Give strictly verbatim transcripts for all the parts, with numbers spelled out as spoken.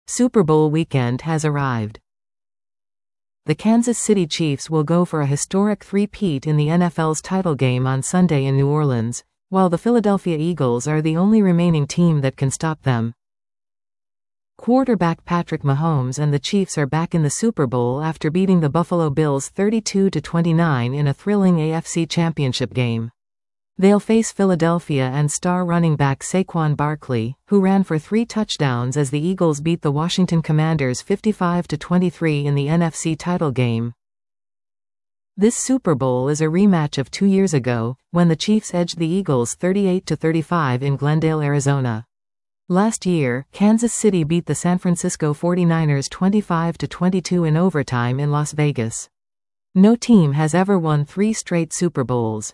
Super Bowl weekend has arrived. The Kansas City Chiefs will go for a historic three-peat in the N F L's title game on Sunday in New Orleans, while the Philadelphia Eagles are the only remaining team that can stop them. Quarterback Patrick Mahomes and the Chiefs are back in the Super Bowl after beating the Buffalo Bills thirty-two to twenty-nine in a thrilling A F C Championship game. They'll face Philadelphia and star running back Saquon Barkley, who ran for three touchdowns as the Eagles beat the Washington Commanders fifty-five to twenty-three in the N F C title game. This Super Bowl is a rematch of two years ago, when the Chiefs edged the Eagles thirty-eight to thirty-five in Glendale, Arizona. Last year, Kansas City beat the San Francisco forty-niners twenty-five to twenty-two in overtime in Las Vegas. No team has ever won three straight Super Bowls.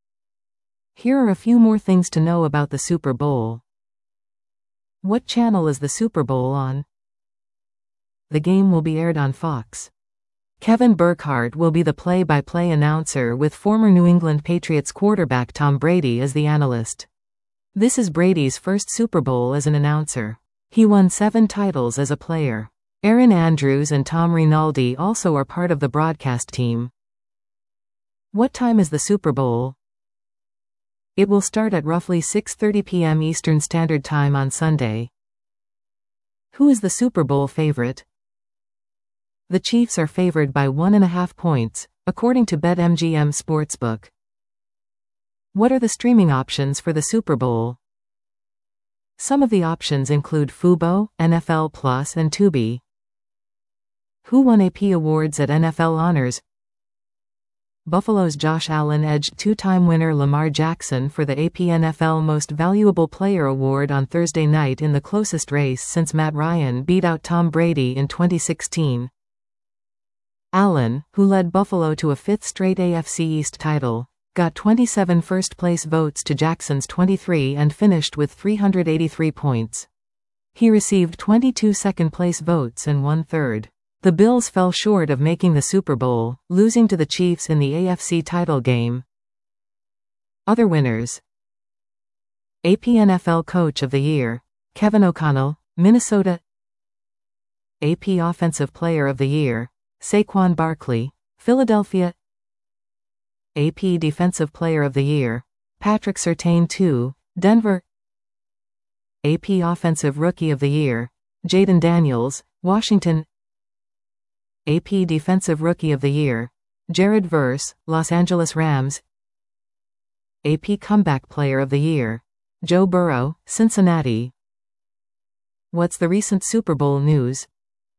Here are a few more things to know about the Super Bowl. What channel is the Super Bowl on? The game will be aired on Fox. Kevin Burkhardt will be the play-by-play announcer with former New England Patriots quarterback Tom Brady as the analyst. This is Brady's first Super Bowl as an announcer. He won seven titles as a player. Erin Andrews and Tom Rinaldi also are part of the broadcast team. What time is the Super Bowl? It will start at roughly six thirty p m Eastern Standard Time on Sunday. Who is the Super Bowl favorite? The Chiefs are favored by one and a half points, according to BetMGM Sportsbook. What are the streaming options for the Super Bowl? Some of the options include Fubo, N F L Plus, and Tubi. Who won A P awards at N F L Honors? Buffalo's Josh Allen edged two-time winner Lamar Jackson for the A P N F L Most Valuable Player award on Thursday night in the closest race since Matt Ryan beat out Tom Brady in twenty sixteen. Allen, who led Buffalo to a fifth straight A F C East title, got twenty-seven first-place votes to Jackson's twenty-three and finished with three hundred eighty-three points. He received twenty-two second-place votes and one third. The Bills fell short of making the Super Bowl, losing to the Chiefs in the A F C title game. Other winners: A P N F L Coach of the Year, Kevin O'Connell, Minnesota. A P Offensive Player of the Year, Saquon Barkley, Philadelphia. A P Defensive Player of the Year, Patrick Surtain the second, Denver. A P Offensive Rookie of the Year, Jayden Daniels, Washington. A P Defensive Rookie of the Year, Jared Verse, Los Angeles Rams. A P Comeback Player of the Year, Joe Burrow, Cincinnati. What's the recent Super Bowl news?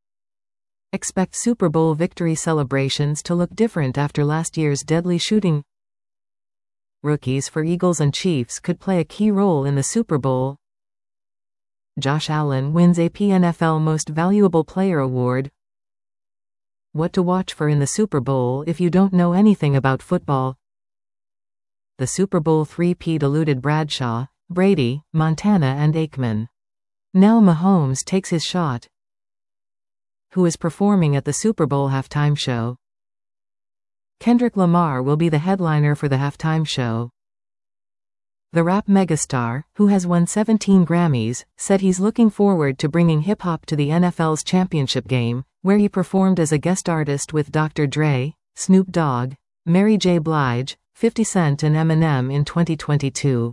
Expect Super Bowl victory celebrations to look different after last year's deadly shooting. Rookies for Eagles and Chiefs could play a key role in the Super Bowl. Josh Allen wins A P N F L Most Valuable Player award. What to watch for in the Super Bowl if you don't know anything about football. The Super Bowl three-peat eluded Bradshaw, Brady, Montana and Aikman. Now Mahomes takes his shot. Who is performing at the Super Bowl halftime show? Kendrick Lamar will be the headliner for the halftime show. The rap megastar, who has won seventeen Grammys, said he's looking forward to bringing hip-hop to the N F L's championship game, where he performed as a guest artist with Doctor Dre, Snoop Dogg, Mary J. Blige, fifty Cent and Eminem in twenty twenty-two.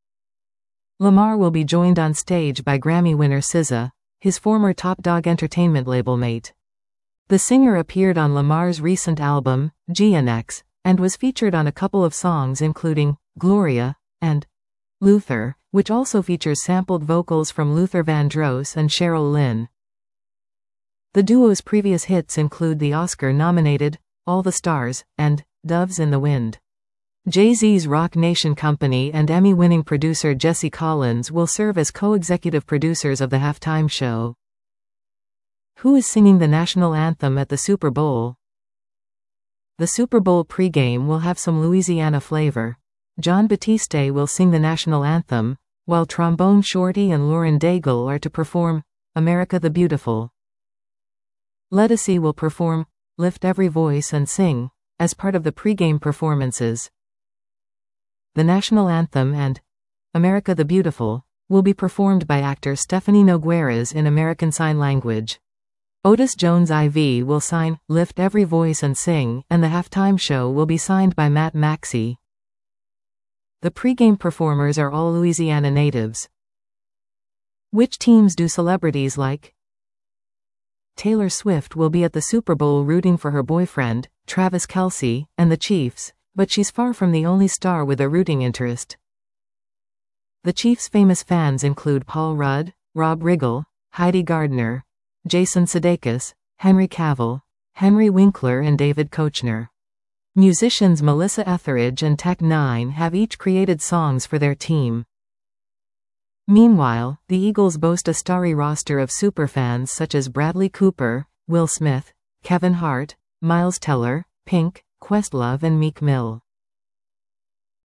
Lamar will be joined on stage by Grammy winner S Z A, his former Top Dog Entertainment label mate. The singer appeared on Lamar's recent album, G N X, and was featured on a couple of songs including Gloria and Luther, which also features sampled vocals from Luther Vandross and Cheryl Lynn. The duo's previous hits include the Oscar-nominated All the Stars and Doves in the Wind. Jay-Z's Roc Nation Company and Emmy-winning producer Jesse Collins will serve as co-executive producers of the halftime show. Who is singing the national anthem at the Super Bowl? The Super Bowl pregame will have some Louisiana flavor. Jon Batiste will sing the national anthem, while Trombone Shorty and Lauren Daigle are to perform America the Beautiful. Ledisi will perform Lift Every Voice and Sing as part of the pregame performances. The national anthem and America the Beautiful will be performed by actor Stephanie Nogueras in American Sign Language. Otis Jones the fourth will sign Lift Every Voice and Sing, and the halftime show will be signed by Matt Maxey. The pregame performers are all Louisiana natives. Which teams do celebrities like? Taylor Swift will be at the Super Bowl rooting for her boyfriend, Travis Kelce, and the Chiefs, but she's far from the only star with a rooting interest. The Chiefs' famous fans include Paul Rudd, Rob Riggle, Heidi Gardner, Jason Sudeikis, Henry Cavill, Henry Winkler and David Koechner. Musicians Melissa Etheridge and Tech Nine have each created songs for their team. Meanwhile, the Eagles boast a starry roster of superfans such as Bradley Cooper, Will Smith, Kevin Hart, Miles Teller, Pink, Questlove and Meek Mill.